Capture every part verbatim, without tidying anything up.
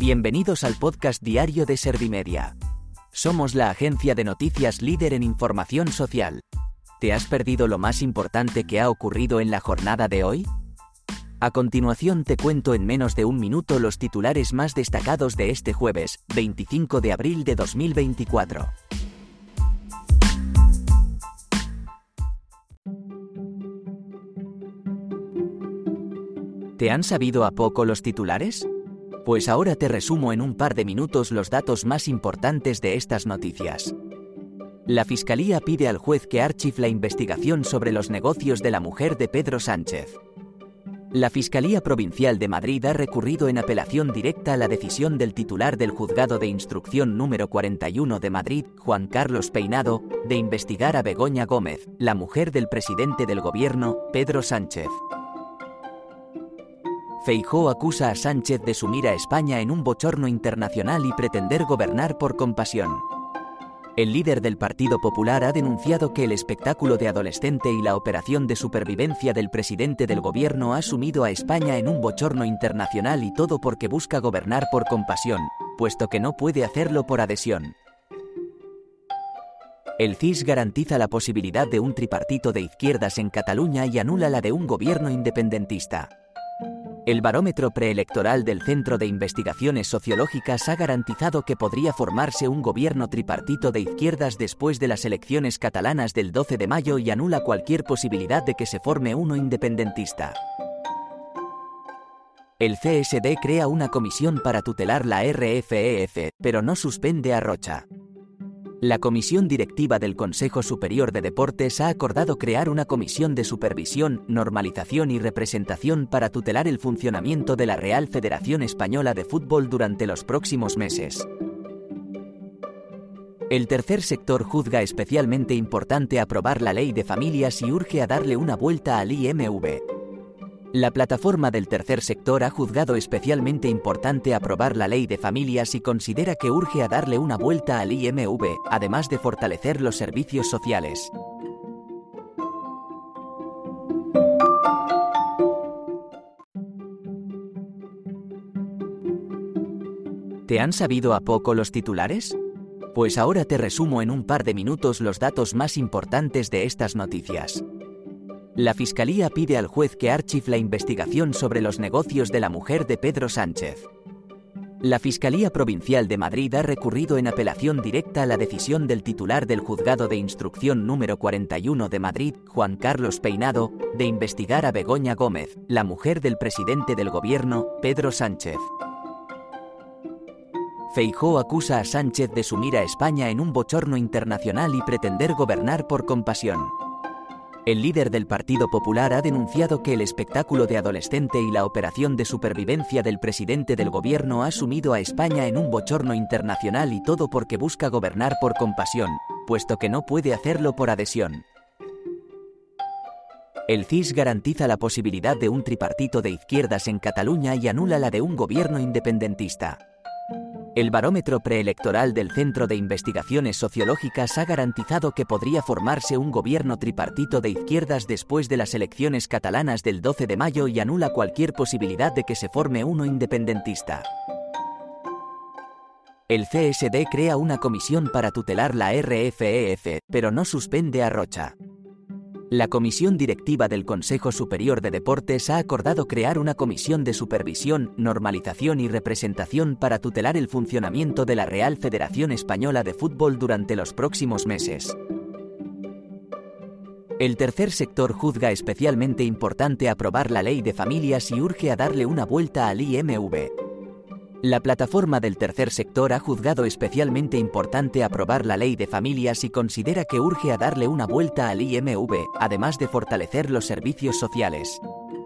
Bienvenidos al podcast diario de Servimedia. Somos la agencia de noticias líder en información social. ¿Te has perdido lo más importante que ha ocurrido en la jornada de hoy? A continuación te cuento en menos de un minuto los titulares más destacados de este jueves, veinticinco de abril de dos mil veinticuatro. ¿Te han sabido a poco los titulares? Pues ahora te resumo en un par de minutos los datos más importantes de estas noticias. La Fiscalía pide al juez que archive la investigación sobre los negocios de la mujer de Pedro Sánchez. La Fiscalía Provincial de Madrid ha recurrido en apelación directa a la decisión del titular del Juzgado de Instrucción número cuarenta y uno de Madrid, Juan Carlos Peinado, de investigar a Begoña Gómez, la mujer del presidente del gobierno, Pedro Sánchez. Feijóo acusa a Sánchez de sumir a España en un bochorno internacional y pretender gobernar por compasión. El líder del Partido Popular ha denunciado que el espectáculo de adolescente y la operación de supervivencia del presidente del gobierno ha sumido a España en un bochorno internacional y todo porque busca gobernar por compasión, puesto que no puede hacerlo por adhesión. El C I S garantiza la posibilidad de un tripartito de izquierdas en Cataluña y anula la de un gobierno independentista. El barómetro preelectoral del Centro de Investigaciones Sociológicas ha garantizado que podría formarse un gobierno tripartito de izquierdas después de las elecciones catalanas del doce de mayo y anula cualquier posibilidad de que se forme uno independentista. El C S D crea una comisión para tutelar la R F E F, pero no suspende a Rocha. La Comisión Directiva del Consejo Superior de Deportes ha acordado crear una comisión de supervisión, normalización y representación para tutelar el funcionamiento de la Real Federación Española de Fútbol durante los próximos meses. El tercer sector juzga especialmente importante aprobar la Ley de Familias y urge a darle una vuelta al I M V. La plataforma del tercer sector ha juzgado especialmente importante aprobar la Ley de Familias y considera que urge a darle una vuelta al I M V, además de fortalecer los servicios sociales. ¿Te han sabido a poco los titulares? Pues ahora te resumo en un par de minutos los datos más importantes de estas noticias. La Fiscalía pide al juez que archive la investigación sobre los negocios de la mujer de Pedro Sánchez. La Fiscalía Provincial de Madrid ha recurrido en apelación directa a la decisión del titular del Juzgado de Instrucción número cuarenta y uno de Madrid, Juan Carlos Peinado, de investigar a Begoña Gómez, la mujer del presidente del gobierno, Pedro Sánchez. Feijóo acusa a Sánchez de sumir a España en un bochorno internacional y pretender gobernar por compasión. El líder del Partido Popular ha denunciado que el espectáculo de adolescente y la operación de supervivencia del presidente del gobierno ha sumido a España en un bochorno internacional y todo porque busca gobernar por compasión, puesto que no puede hacerlo por adhesión. El C I S garantiza la posibilidad de un tripartito de izquierdas en Cataluña y anula la de un gobierno independentista. El barómetro preelectoral del Centro de Investigaciones Sociológicas ha garantizado que podría formarse un gobierno tripartito de izquierdas después de las elecciones catalanas del doce de mayo y anula cualquier posibilidad de que se forme uno independentista. El C S D crea una comisión para tutelar la R F E F, pero no suspende a Rocha. La Comisión Directiva del Consejo Superior de Deportes ha acordado crear una comisión de supervisión, normalización y representación para tutelar el funcionamiento de la Real Federación Española de Fútbol durante los próximos meses. El tercer sector juzga especialmente importante aprobar la Ley de Familias y urge a darle una vuelta al I M V. La plataforma del tercer sector ha juzgado especialmente importante aprobar la Ley de Familias y considera que urge a darle una vuelta al I M V, además de fortalecer los servicios sociales.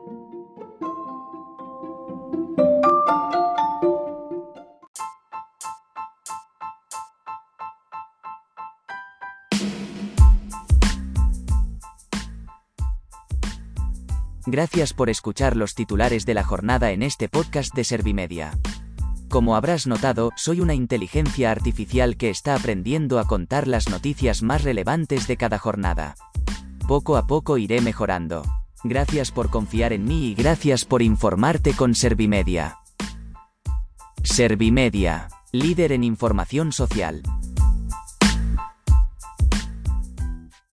Gracias por escuchar los titulares de la jornada en este podcast de Servimedia. Como habrás notado, soy una inteligencia artificial que está aprendiendo a contar las noticias más relevantes de cada jornada. Poco a poco iré mejorando. Gracias por confiar en mí y gracias por informarte con Servimedia. Servimedia, líder en información social.